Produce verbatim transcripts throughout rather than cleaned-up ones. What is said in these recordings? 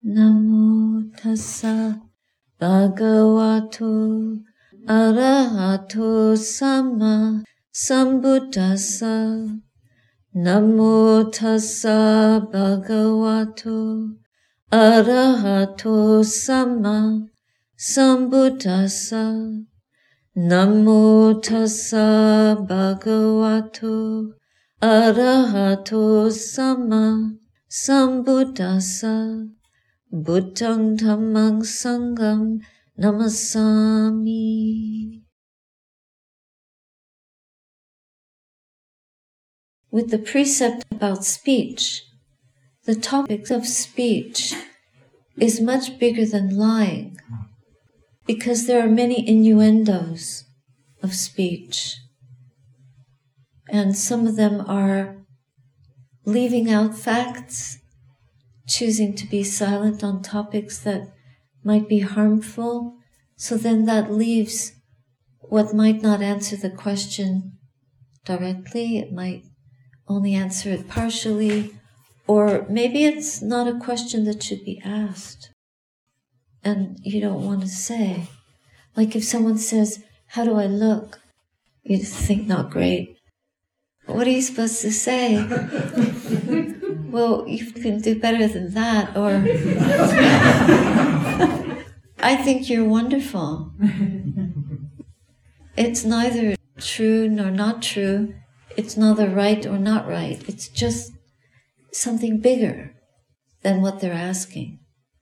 Namo tassa bhagavato arahato samma sambuddhassa. Namo tassa bhagavato arahato samma sambuddhassa. Namo tassa bhagavato arahato samma sambuddhassa. Buddhang dhammang sangham namasami. With the precept about speech, the topic of speech is much bigger than lying, because there are many innuendos of speech, and some of them are leaving out facts, choosing to be silent on topics that might be harmful, so then that leaves what might not answer the question directly. It might only answer it partially, or maybe it's not a question that should be asked, and you don't want to say. Like if someone says, "How do I look?" You think, "Not great." What are you supposed to say? Well, you can do better than that, or I think you're wonderful. It's neither true nor not true. It's neither right or not right. It's just something bigger than what they're asking.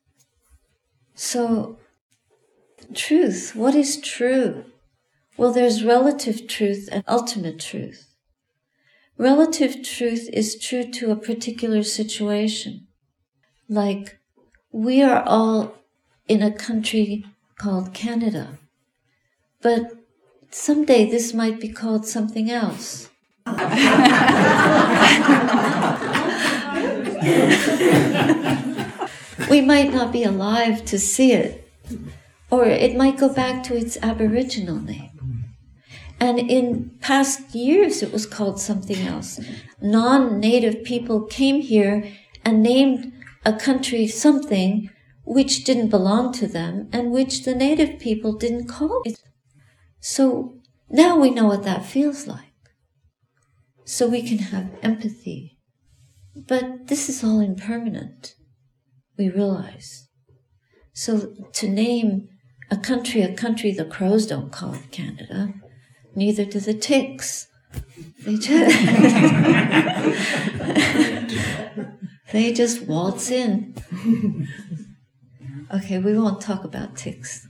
So, truth, what is true? Well, there's relative truth and ultimate truth. Relative truth is true to a particular situation. Like, we are all in a country called Canada, but someday this might be called something else. We might not be alive to see it, or it might go back to its Aboriginal name. And in past years, it was called something else. Non-native people came here and named a country something which didn't belong to them and which the native people didn't call it. So now we know what that feels like. So we can have empathy. But this is all impermanent, we realize. So to name a country a country, the crows don't call it Canada. Neither do the ticks. They just, they just waltz in. Okay, we won't talk about ticks.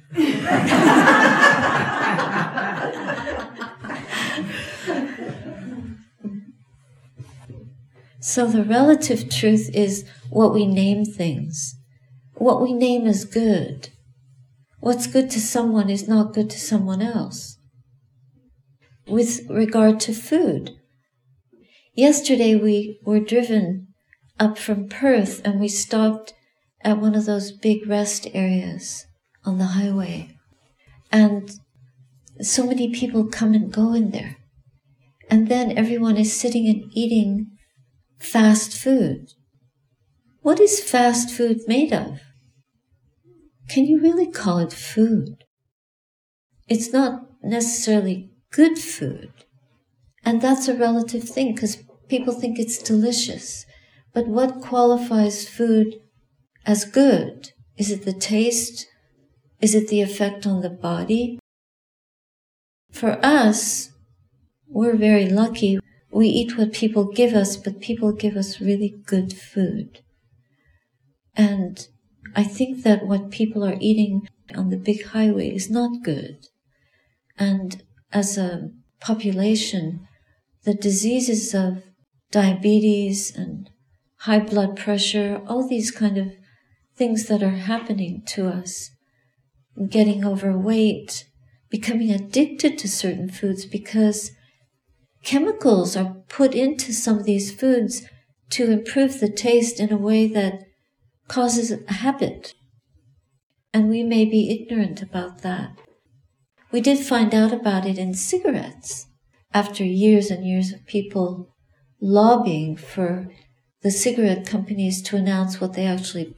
So the relative truth is what we name things. What we name is good. What's good to someone is not good to someone else. With regard to food, yesterday we were driven up from Perth and we stopped at one of those big rest areas on the highway. And so many people come and go in there. And then everyone is sitting and eating fast food. What is fast food made of? Can you really call it food? It's not necessarily good food. And that's a relative thing because people think it's delicious. But what qualifies food as good? Is it the taste? Is it the effect on the body? For us, we're very lucky. We eat what people give us, but people give us really good food. And I think that what people are eating on the big highway is not good. And as a population, the diseases of diabetes and high blood pressure, all these kind of things that are happening to us, getting overweight, becoming addicted to certain foods because chemicals are put into some of these foods to improve the taste in a way that causes a habit. And we may be ignorant about that. We did find out about it in cigarettes after years and years of people lobbying for the cigarette companies to announce what they actually put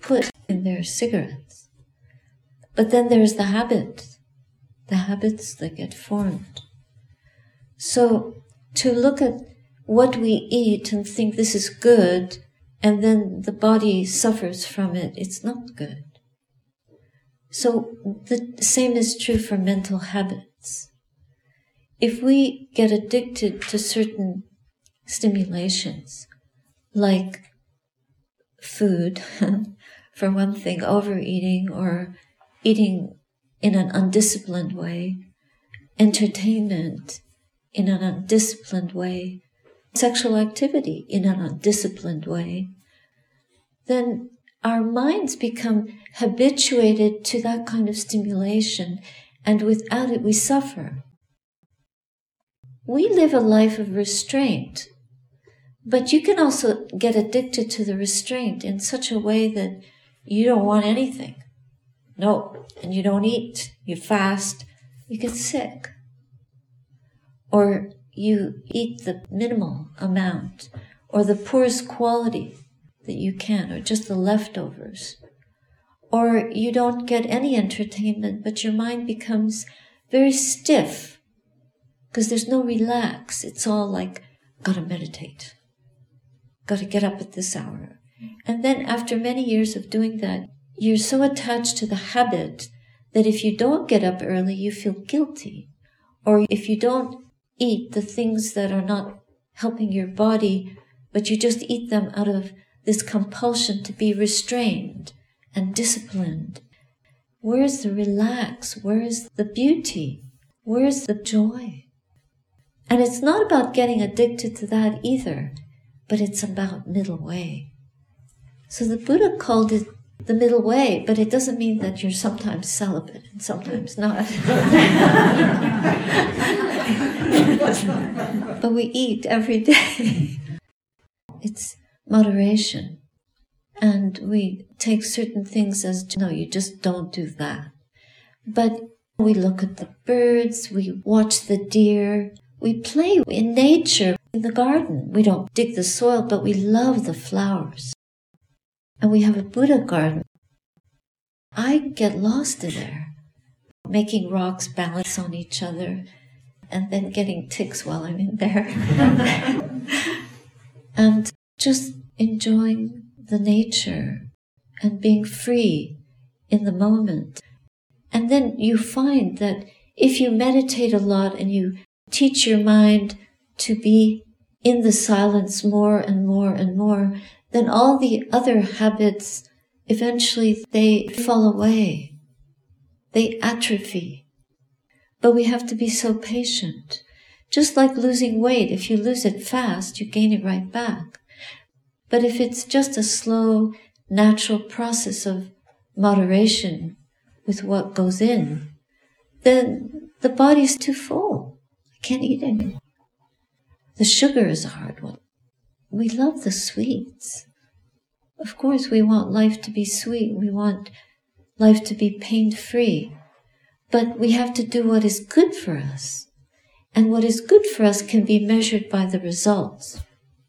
in their cigarettes. But then there's the habit, the habits that get formed. So to look at what we eat and think this is good, and then the body suffers from it, it's not good. So the same is true for mental habits. If we get addicted to certain stimulations, like food, for one thing, overeating or eating in an undisciplined way, entertainment in an undisciplined way, sexual activity in an undisciplined way, then our minds become habituated to that kind of stimulation, and without it we suffer. We live a life of restraint, but you can also get addicted to the restraint in such a way that you don't want anything. No, and you don't eat, you fast, you get sick. Or you eat the minimal amount, or the poorest quality that you can, or just the leftovers. Or you don't get any entertainment, but your mind becomes very stiff, because there's no relax. It's all like, gotta meditate, gotta get up at this hour. And then after many years of doing that, you're so attached to the habit that if you don't get up early, you feel guilty. Or if you don't eat the things that are not helping your body, but you just eat them out of this compulsion to be restrained and disciplined. Where is the relax? Where is the beauty? Where is the joy? And it's not about getting addicted to that either, but it's about middle way. So the Buddha called it the middle way, but it doesn't mean that you're sometimes celibate and sometimes not. But we eat every day. It's moderation. And we take certain things as, no, you just don't do that. But we look at the birds, we watch the deer, we play in nature, in the garden. We don't dig the soil, but we love the flowers. And we have a Buddha garden. I get lost in there, making rocks balance on each other, and then getting ticks while I'm in there. And just enjoying the nature and being free in the moment. And then you find that if you meditate a lot and you teach your mind to be in the silence more and more and more, then all the other habits, eventually they fall away. They atrophy. But we have to be so patient. Just like losing weight, if you lose it fast, you gain it right back. But if it's just a slow, natural process of moderation with what goes in, then the body's too full. I can't eat anymore. The sugar is a hard one. We love the sweets. Of course, we want life to be sweet. We want life to be pain-free. But we have to do what is good for us. And what is good for us can be measured by the results.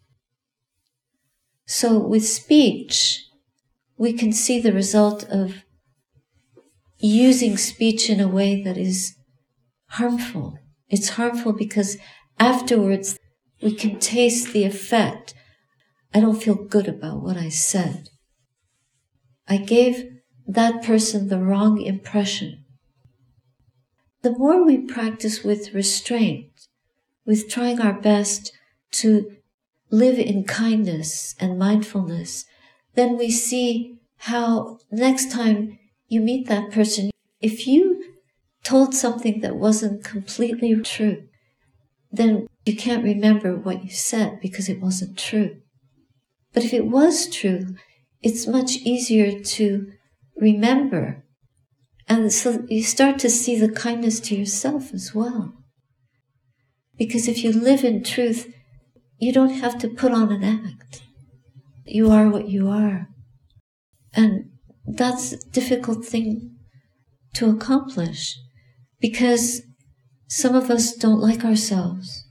So with speech, we can see the result of using speech in a way that is harmful. It's harmful because afterwards we can taste the effect. I don't feel good about what I said. I gave that person the wrong impression. The more we practice with restraint, with trying our best to live in kindness and mindfulness, then we see how next time you meet that person, if you told something that wasn't completely true, then you can't remember what you said because it wasn't true. But if it was true, it's much easier to remember. And so you start to see the kindness to yourself as well. Because if you live in truth, you don't have to put on an act. You are what you are. And that's a difficult thing to accomplish because some of us don't like ourselves.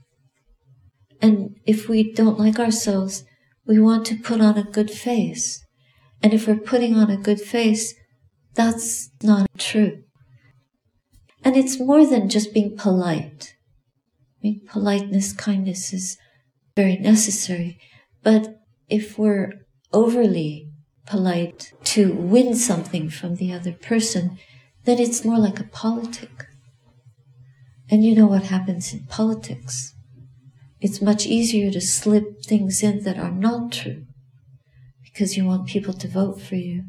And if we don't like ourselves, we want to put on a good face. And if we're putting on a good face, that's not true. And it's more than just being polite. I mean, politeness, kindness is very necessary. But if we're overly polite to win something from the other person, then it's more like a politic. And you know what happens in politics. It's much easier to slip things in that are not true because you want people to vote for you.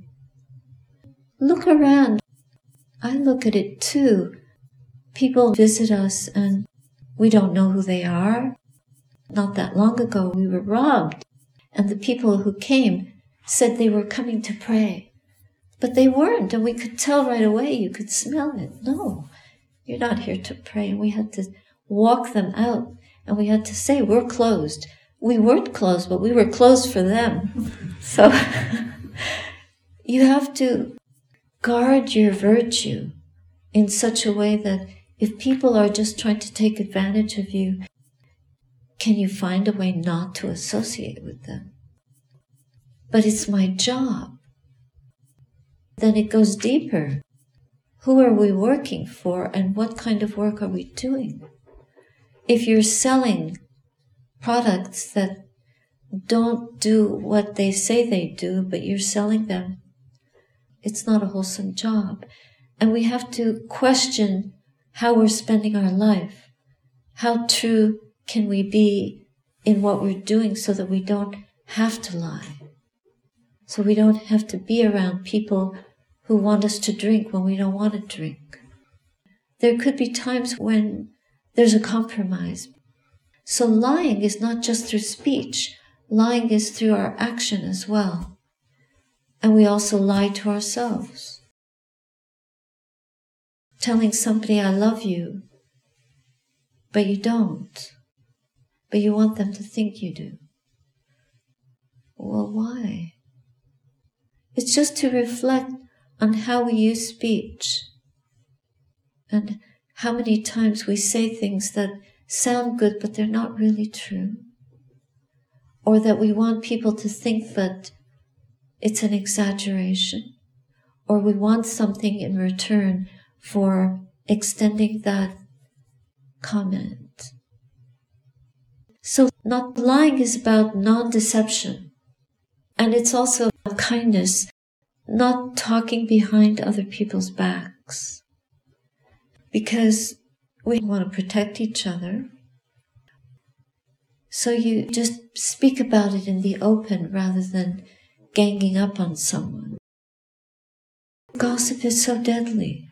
Look around. I look at it too. People visit us and we don't know who they are. Not that long ago we were robbed, and the people who came said they were coming to pray. But they weren't, and we could tell right away. You could smell it. No, you're not here to pray. And we had to walk them out, and we had to say, we're closed. We weren't closed, but we were closed for them. So you have to guard your virtue in such a way that if people are just trying to take advantage of you, can you find a way not to associate with them? But it's my job. Then it goes deeper. Who are we working for, and what kind of work are we doing? If you're selling products that don't do what they say they do, but you're selling them, it's not a wholesome job. And we have to question how we're spending our life. How true can we be in what we're doing so that we don't have to lie? So we don't have to be around people who want us to drink when we don't want to drink. There could be times when there's a compromise. So lying is not just through speech. Lying is through our action as well. And we also lie to ourselves. Telling somebody, I love you, but you don't. But you want them to think you do. Well, why? It's just to reflect on how we use speech and how many times we say things that sound good, but they're not really true. Or that we want people to think that it's an exaggeration, or we want something in return for extending that comment. So not lying is about non-deception. And it's also kindness, not talking behind other people's backs. Because we want to protect each other. So you just speak about it in the open rather than ganging up on someone. Gossip is so deadly.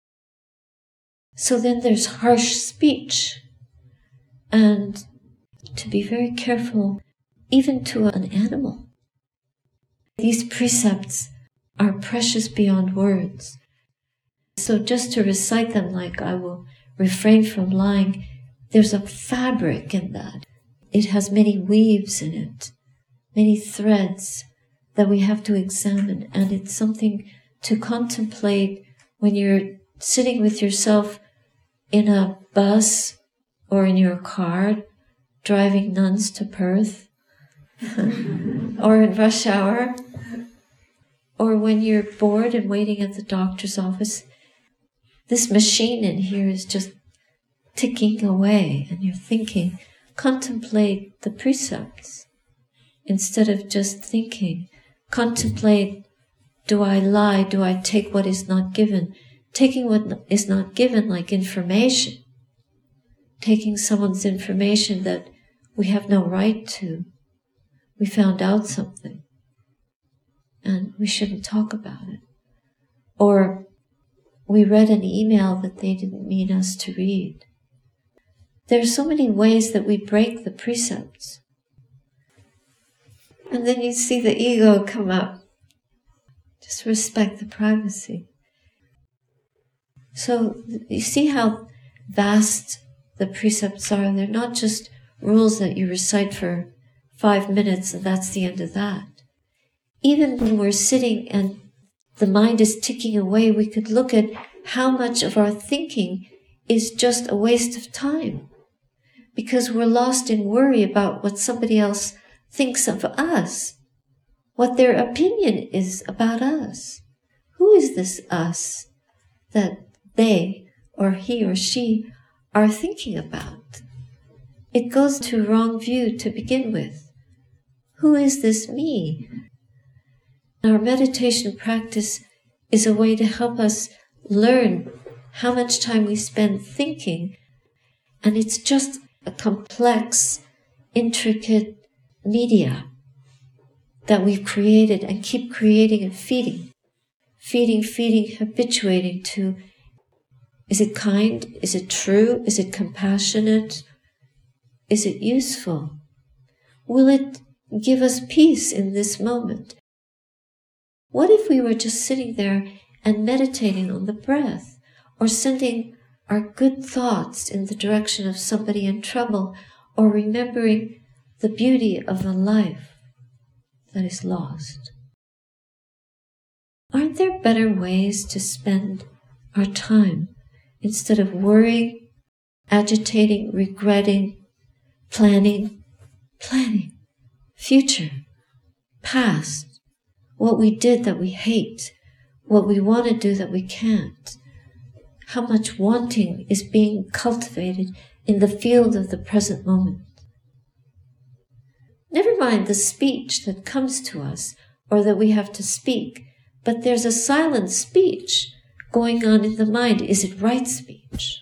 So then there's harsh speech. And to be very careful, even to an animal. These precepts are precious beyond words. So just to recite them like I will refrain from lying, there's a fabric in that. It has many weaves in it, many threads that we have to examine. And it's something to contemplate when you're sitting with yourself in a bus or in your car, driving nuns to Perth, or in rush hour, or when you're bored and waiting at the doctor's office. This machine in here is just ticking away, and you're thinking. Contemplate the precepts instead of just thinking. Contemplate, do I lie? Do I take what is not given? Taking what is not given, like information. Taking someone's information that we have no right to. We found out something, and we shouldn't talk about it. Or we read an email that they didn't mean us to read. There are so many ways that we break the precepts. And then you see the ego come up. Just respect the privacy. So you see how vast the precepts are. They're not just rules that you recite for five minutes and that's the end of that. Even when we're sitting and the mind is ticking away, we could look at how much of our thinking is just a waste of time. Because we're lost in worry about what somebody else thinks of us. what their opinion is about us. Who is this us that they or he or she are thinking about? It goes to wrong view to begin with. Who is this me? Our meditation practice is a way to help us learn how much time we spend thinking, and it's just a complex, intricate media that we've created and keep creating and feeding, feeding, feeding, habituating to, is it kind? Is it true? Is it compassionate? Is it useful? Will it give us peace in this moment? What if we were just sitting there and meditating on the breath, or sending our good thoughts in the direction of somebody in trouble, or remembering the beauty of a life that is lost? Aren't there better ways to spend our time instead of worrying, agitating, regretting, planning, planning, future, past, what we did that we hate, what we want to do that we can't? How much wanting is being cultivated in the field of the present moment? Never mind the speech that comes to us or that we have to speak, but there's a silent speech going on in the mind. Is it right speech?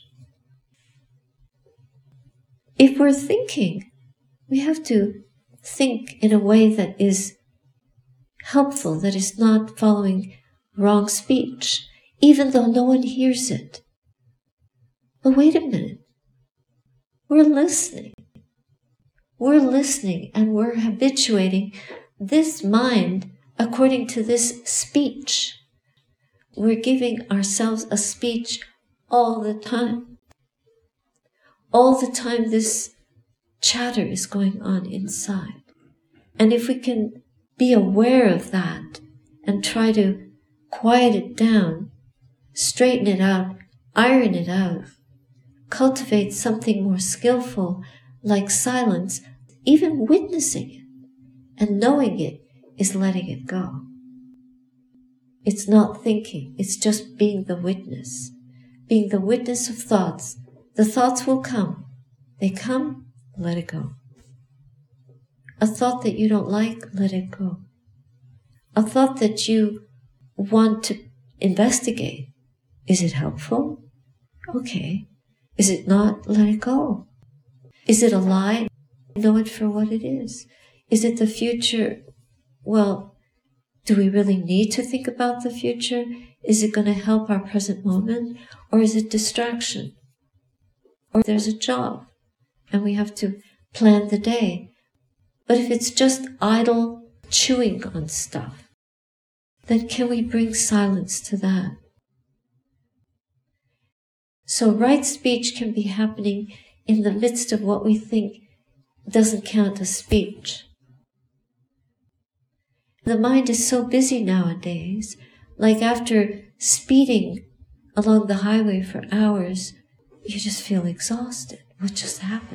If we're thinking, we have to think in a way that is helpful, that is not following wrong speech, even though no one hears it. But wait a minute. We're listening. We're listening and we're habituating this mind according to this speech. We're giving ourselves a speech all the time. All the time this chatter is going on inside. And if we can be aware of that and try to quiet it down, straighten it out, iron it out, cultivate something more skillful like silence, even witnessing it and knowing it is letting it go. It's not thinking, it's just being the witness. Being the witness of thoughts. The thoughts will come. They come, let it go. A thought that you don't like, let it go. A thought that you want to investigate, is it helpful? Okay. Is it not? Let it go. Is it a lie? Know it for what it is. Is it the future? Well, do we really need to think about the future? Is it going to help our present moment? Or is it distraction? Or there's a job and we have to plan the day. But if it's just idle chewing on stuff, then can we bring silence to that? So right speech can be happening in the midst of what we think doesn't count as speech. The mind is so busy nowadays, like after speeding along the highway for hours, you just feel exhausted. What just happened?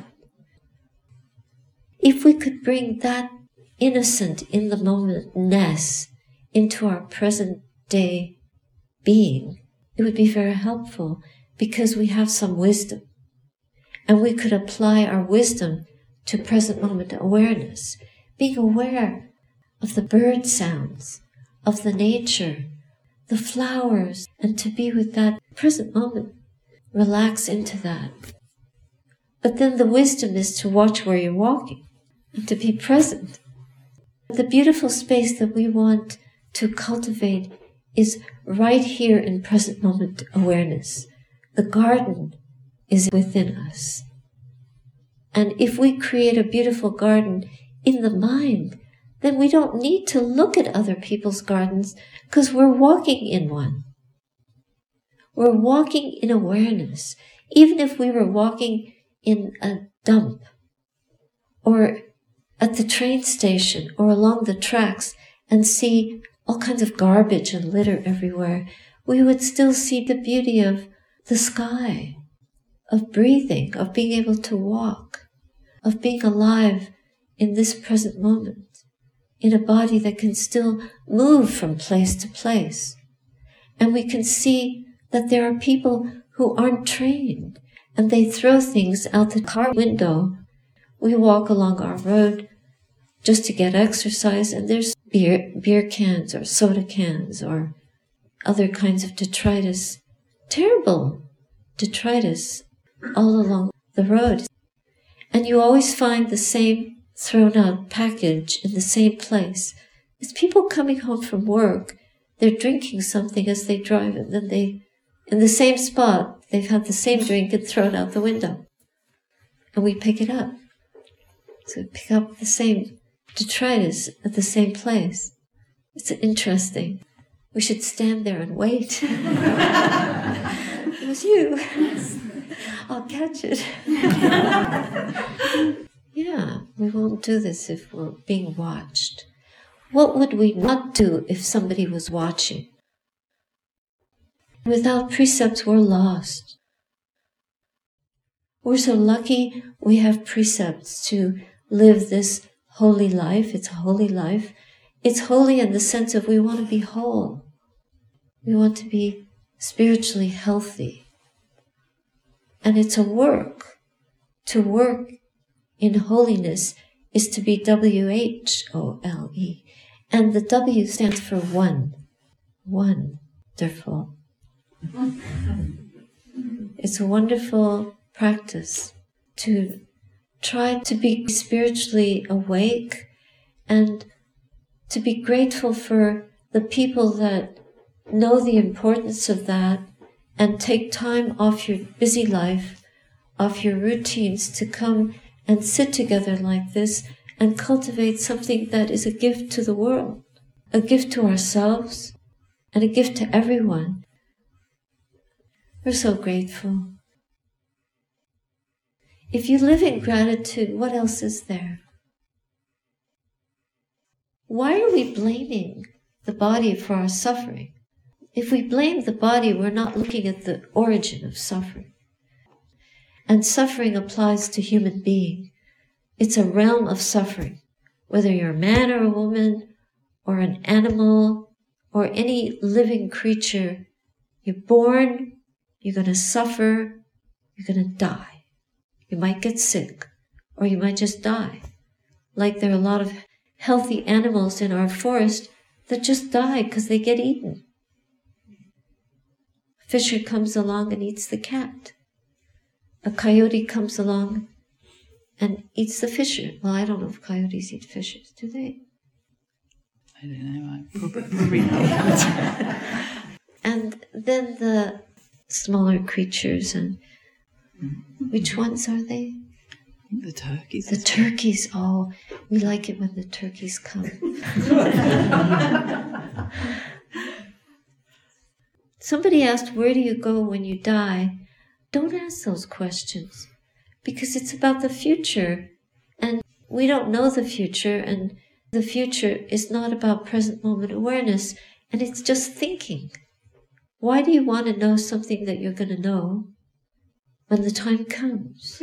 If we could bring that innocent in the momentness into our present day being, it would be very helpful because we have some wisdom. And we could apply our wisdom to present moment awareness, being aware of the bird sounds, of the nature, the flowers, and to be with that present moment. Relax into that. But then the wisdom is to watch where you're walking and to be present. The beautiful space that we want to cultivate is right here in present moment awareness. The garden is within us. And if we create a beautiful garden in the mind, then we don't need to look at other people's gardens because we're walking in one. We're walking in awareness. Even if we were walking in a dump or at the train station or along the tracks and see all kinds of garbage and litter everywhere, we would still see the beauty of the sky, of breathing, of being able to walk, of being alive in this present moment, in a body that can still move from place to place. And we can see that there are people who aren't trained and they throw things out the car window. We walk along our road just to get exercise, and there's beer, beer cans or soda cans or other kinds of detritus, terrible detritus all along the road. And you always find the same thrown out package in the same place. It's people coming home from work. They're drinking something as they drive, and then they, in the same spot, they've had the same drink and thrown out the window. And we pick it up. So we pick up the same detritus at the same place. It's interesting. We should stand there and wait. It was you. I'll catch it. Yeah, we won't do this if we're being watched. What would we not do if somebody was watching? Without precepts, we're lost. We're so lucky we have precepts to live this holy life. It's a holy life. It's holy in the sense of we want to be whole. We want to be spiritually healthy. And it's a work. To work in holiness is to be W H O L E. And the W stands for one. Wonderful. It's a wonderful practice to try to be spiritually awake and to be grateful for the people that know the importance of that and take time off your busy life, off your routines to come and sit together like this and cultivate something that is a gift to the world, a gift to ourselves, and a gift to everyone. We're so grateful. If you live in gratitude, what else is there? Why are we blaming the body for our suffering? If we blame the body, we're not looking at the origin of suffering. And suffering applies to human being. It's a realm of suffering. Whether you're a man or a woman, or an animal, or any living creature, you're born, you're going to suffer, you're going to die. You might get sick, or you might just die. Like there are a lot of healthy animals in our forest that just die because they get eaten. A fisher comes along and eats the cat. A coyote comes along and eats the fisher. Well, I don't know if coyotes eat fishes, do they? I don't know, I probably not. And then the smaller creatures, and which ones are they? The turkeys. The turkeys, oh, we like it when the turkeys come. Somebody asked, where do you go when you die? Don't ask those questions, because it's about the future, and we don't know the future, and the future is not about present moment awareness, and it's just thinking. Why do you want to know something that you're going to know when the time comes?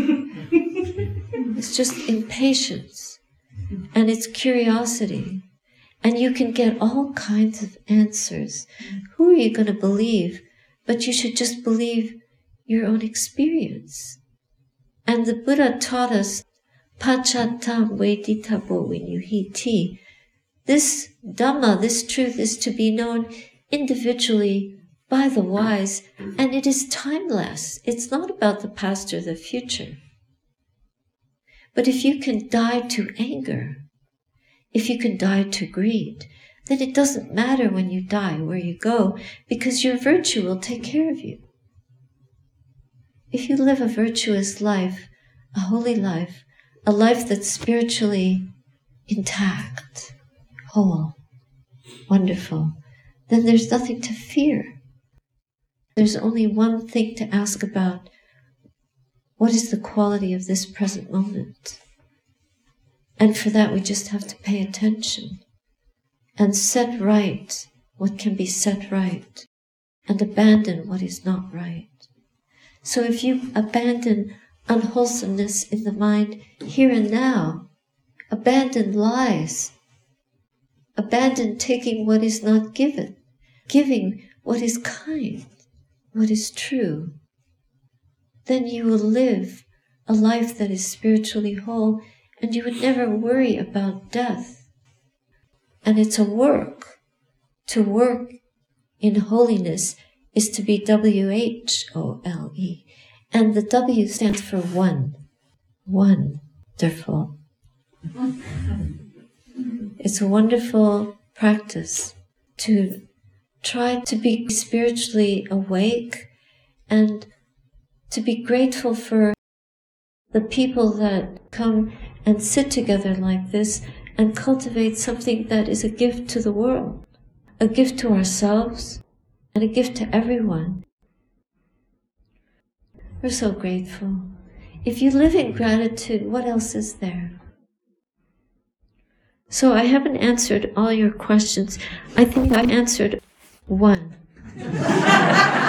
It's just impatience, and it's curiosity, and you can get all kinds of answers. Who are you going to believe? But you should just believe your own experience. And the Buddha taught us, Pachatam veditabo vinyuhiti. This Dhamma, this truth, is to be known individually by the wise, and it is timeless. It's not about the past or the future. But if you can die to anger, if you can die to greed, then it doesn't matter when you die where you go, because your virtue will take care of you. If you live a virtuous life, a holy life, a life that's spiritually intact, whole, wonderful, then there's nothing to fear. There's only one thing to ask about. What is the quality of this present moment? And for that we just have to pay attention and set right what can be set right and abandon what is not right. So if you abandon unwholesomeness in the mind here and now, abandon lies, abandon taking what is not given, giving what is kind, what is true, then you will live a life that is spiritually whole, and you would never worry about death. And it's a work. To work in holiness is to be W H O L E. And the W stands for one. Wonderful. It's a wonderful practice to try to be spiritually awake and to be grateful for the people that come and sit together like this and cultivate something that is a gift to the world, a gift to ourselves, and a gift to everyone. We're so grateful. If you live in gratitude, what else is there? So I haven't answered all your questions. I think I answered one.